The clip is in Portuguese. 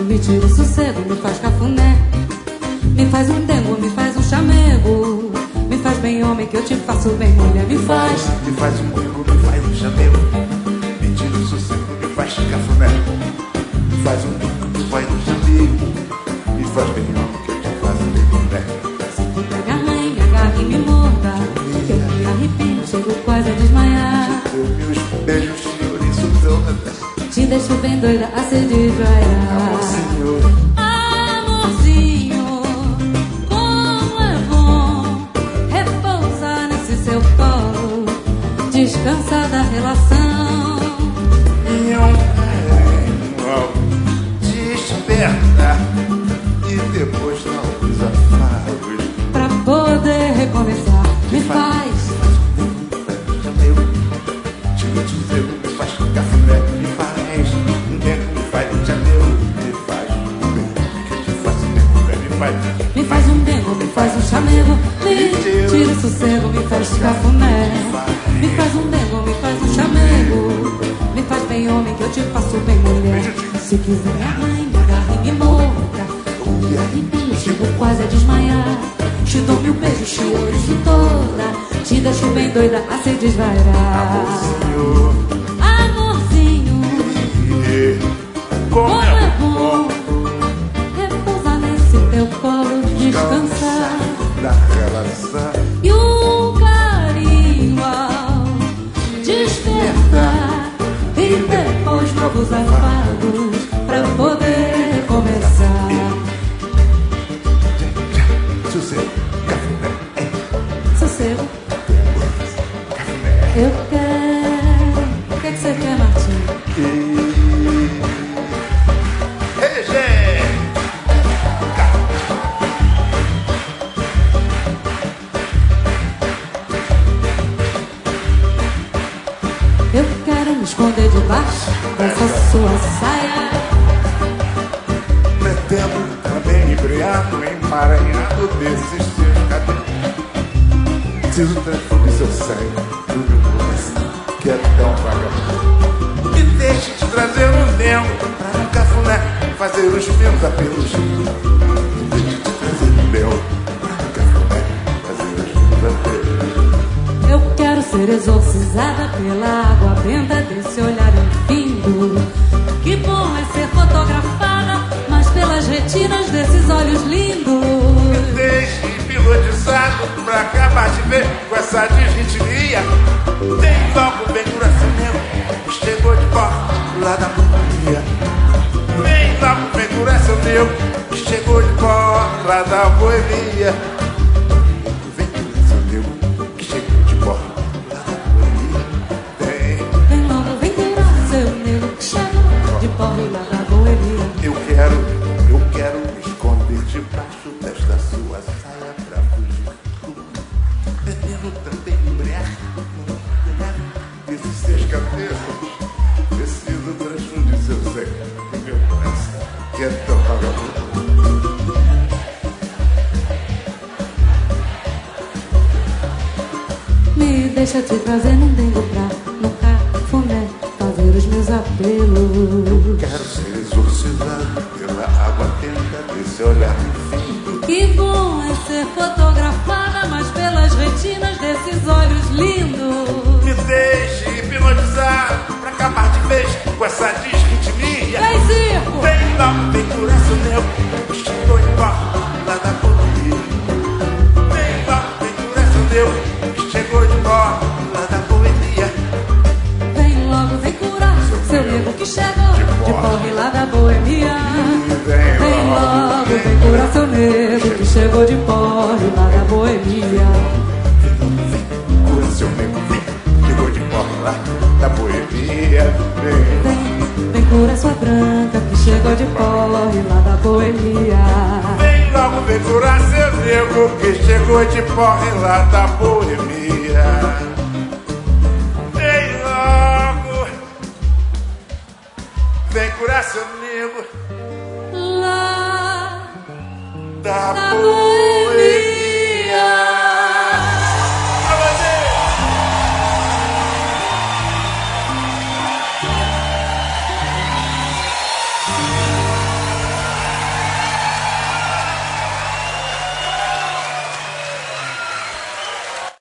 me tira o sossego, me faz cafuné. Me faz um dengo, me faz um chamego. Me faz bem homem que eu te faço bem mulher. Me faz um dengo, me faz um chamego. Me tira o sossego, me faz cafuné. Me faz um dengo, me faz um chamego. Me faz bem homem que eu te faço bem mulher. Me agarra e me morda, que eu me arrepio, chego quase a desmaiar. Meus beijos, senhor, isso tão te deixo bem doida a se desvaiar. Amor, senhor. Amorzinho, como é bom repousar nesse seu colo, descansar da relação. E um carinho desperta e depois não os afagos pra poder recomeçar. Me faz cafuné, me faz um tempo, me faz um chamego, me faz um tempo que eu te faço tempo, me faz um tempo, me faz um chamego, me tira o sossego, me faz cafuné. Me faz um tempo, me faz um chamego, me faz bem homem que eu te faço bem mulher. Se quiser me agarra e me morda, me arrepio, chego quase a desmaiar. Te dou mil beijos, te ouço toda, te deixo bem doida a se desvairar. Amorzinho, como é bom repousar nesse teu colo, descansar da relação. E um carinho ao despertar e depois novos afagos pra poder começar. Sossego, cafuné, sossego, cafuné. Eu quero. O que você quer, Martinho? Eu quero me esconder debaixo dessa sua saia, pretendo também embriado, emaranhado desses seus cabelos. Preciso transformar seu sangue no meu coração, que é tão vagabundo. Me deixe te trazer um dengo pra um cafuné, fazer os meus apelos. Me deixe te trazer um dengo pra um cafuné, fazer os meus apelos. Eu quero ser exorcizada pela água benta desse olhar infindo. Que bom é ser fotografada, mas pelas retinas desses olhos lindos. Me deixe hipnotizado pra acabar de ver com essa desritmia. Vem logo, vem coração meu, chegou de cor lá da boemia. Vem logo, vem coração meu, chegou de cor lá da boemia. Vem coração meu, que chegou de cor lá da boemia. Vem logo, vem coração meu, que chegou de cor lá da boemia. Eu quero me esconder debaixo desta sua saia pra fugir do mundo. Bebendo também embriago desses seus cabelos. Preciso transfundir seu sangue no meu coração, que é tão vagabundo. Me deixa te trazer num dengo pra num cafuné, fazer os meus apelos. Quero ser exorcizado pela água quente desse olhar infindo. Que bom é ser fotografada, mas pelas retinas desses olhos lindos. Me deixe hipnotizar pra acabar de vez com essa desritmia. Vem, circo! Vem logo, vem coração meu, chegou de pó lá da boemia. Vem logo, vem coração meu, chegou de pó lá da boemia. Vem logo, vem curar seu nego que chegou de porre lá da boemia. Vem logo, vem curar seu nego que chegou de porre lá da boemia. Vem cura seu nego, chegou de pó lá da boemia. Vem curar sua branca que chegou de porre lá da boemia. Vem logo, vem curar seu nego que chegou de porre lá da boemia. Vem logo, vem curar seu nego Lá da da boemia.